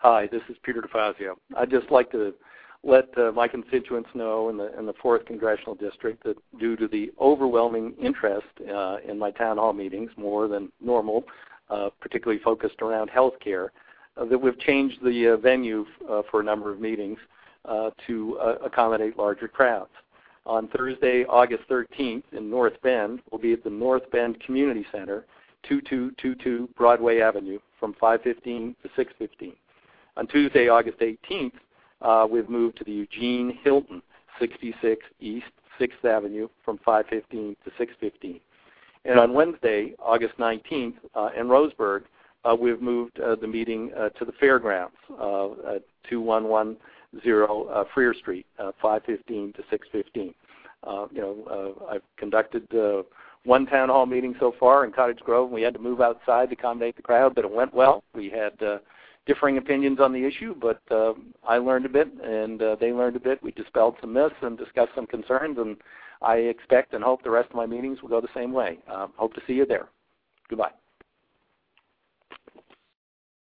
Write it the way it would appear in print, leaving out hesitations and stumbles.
Hi, this is Peter DeFazio. I'd just like to let my constituents know in the 4th Congressional District that due to the overwhelming interest in my town hall meetings, more than normal, particularly focused around health care, that we've changed the venue for a number of meetings to accommodate larger crowds. On Thursday, August 13th in North Bend, we'll be at the North Bend Community Center, 2222 Broadway Avenue, from 5:15 to 6:15. On Tuesday, August 18th, we've moved to the Eugene Hilton, 66 East 6th Avenue, from 5:15 to 6:15. And on Wednesday, August 19th, in Roseburg, we've moved the meeting to the fairgrounds, at 2110 Freer Street, 5:15 to 6:15. I've conducted one town hall meeting so far in Cottage Grove, and we had to move outside to accommodate the crowd, but it went well. We had differing opinions on the issue, but I learned a bit, and they learned a bit. We dispelled some myths and discussed some concerns, and I expect and hope the rest of my meetings will go the same way. Hope to see you there. Goodbye.